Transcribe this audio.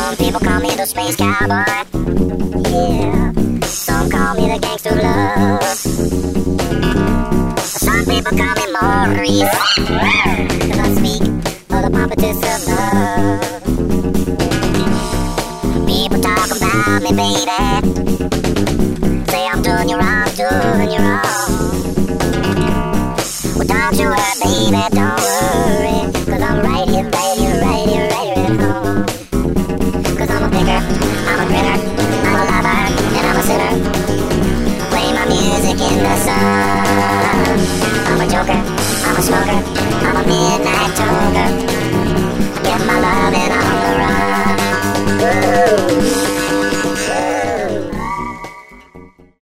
Some people call me the space cowboy. Yeah. Some call me the gangster of love. Some people call me Maurice, 'cause I speak of the pompous of love. People talk about me, baby. Say I'm doing you wrong, doing you wrong. Well, don't you worry, baby, don't worry, 'cause I'm right here, right here, right here, right here at home. 'Cause I'm a picker, I'm a grinner, I'm a lover, and I'm a sinner. Play my music in the sun. I'm a joker, I'm a smoker, I'm a midnight